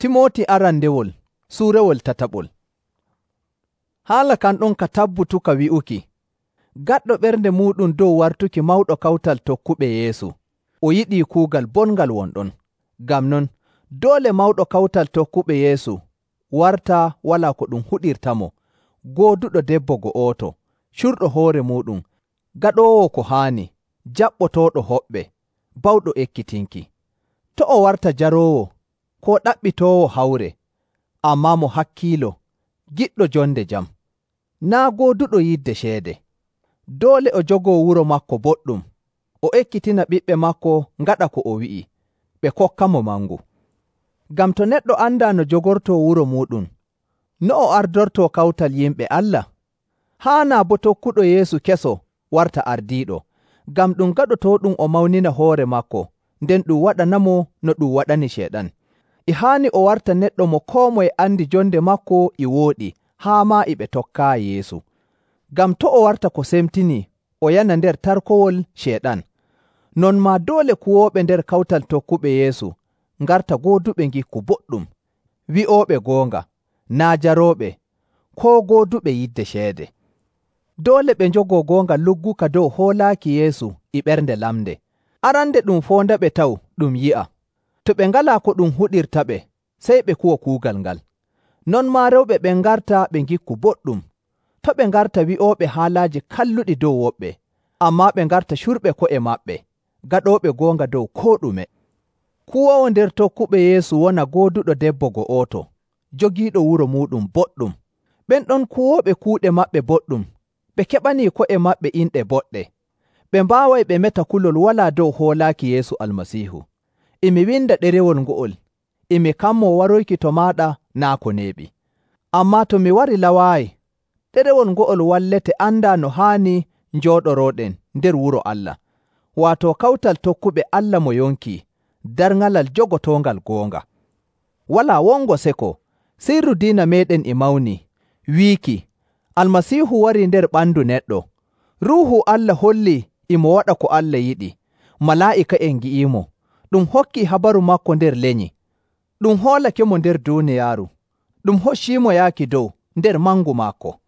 Timoti arandewol suurewol tataɓol. Haala kan ɗon ka tabbutuka wi'uki, gaɗɗo ɓernde muɗum dow wartuki mawɗo kawtal tokkuɓe Yeesu, o yiɗii kuugal bongal wonɗon. Ngam non, doole mawɗo kawtal tokkuɓe Yeesu warta walaa ko ɗum huɗirtamo, gooduɗo debbo go'oto, curɗo hoore muɗum, gaɗoowo ko haani, jaɓɓotooɗo hoɓɓe, bawɗo ekkitinki. To o warta jaroowo, ko ɗaɓɓitoowo hawre, ammaa mo hakkiilo, giɗɗo jonde jam, naa gooduɗo yidde ceede. Doole o jogoo wuro makko boɗɗum, o ekkitina ɓiɓɓe makko ngaɗa ko o wi'i, ɓe kokka mo mangu. Ngam to neɗɗo andaa no jogortoo wuro muɗum, no o ardortoo kawtal yimɓe Allah? Haanaa bo tokkuɗo Yeesu keso warta ardiiɗo, ngam ɗum gaɗotooɗum o mawnina hoore makko, nden ɗum waɗanamo no ɗum waɗani Ceeɗan. E haani o warta neɗɗo mo koo moye andi jonde makko e wooɗi, haa maa e ɓe tokkaayi Yeesu. Ngam to o warta ko semtini, o yana nder tarkowol Ceeɗan. Non maa doole kuwooɓe nder kawtal tokkuɓe Yeesu ngarta gooduɓe ngikku boɗɗum, wi'ooɓe goonga, naa jarooɓe, koo gooduɓe yidde ceede. Doole ɓe njogoo goonga lugguka dow hoolaaki Yeesu e ɓernde lamde. Arande ɗum foondaɓe taw ɗum yi'a. To ɓe ngalaa ko ɗum huɗirta ɓe, sey ɓe kuwa kuugal ngal. Non maa rewɓe ɓen ngarta ɓe ngikku boɗɗum. To ɓe ngarta wi'ooɓe haalaaji kalluɗi dow woɓɓe, ammaa ɓe ngarta curɓe ko'e maɓɓe, gaɗooɓe goonga dow koo ɗume. Kuwoowo nder tokkuɓe Yeesu wona gooduɗo debbo go'oto, jogiiɗo wuro muɗum boɗɗum. Ɓen ɗon kuwooɓe kuuɗe maɓɓe boɗɗum, ɓe keɓanii ko'e maɓɓe inɗe boɗɗe. Ɓe mbaaway ɓe meta kulol walaa dow hoolaaki Yeesu Almasiihu. Imi winda ɗerewol ngo'ol, imi kammo waroyki to maaɗa naa ko neeɓi. Ammaa to mi wari lawaayi, ɗerewol ngo'ol wallete andaa no haani njooɗorooɗen nder wuro Allah, waato kawtal tokkuɓe Allah mo yonki, darŋalal jogotoongal goonga. Walaa wongo seko, sirru diina meɗen e mawni, wiiki, Almasiihu wari nder ɓandu neɗɗo. Ruuhu Allah holli imo waɗa ko Allah yiɗi, malaa'ika'en ngi'imo, ɗum hokki habaru makko nder lenyi, ɗum hoolake mo nder duuniyaaru, ɗum hocciimo yaaki dow nder mangu maako.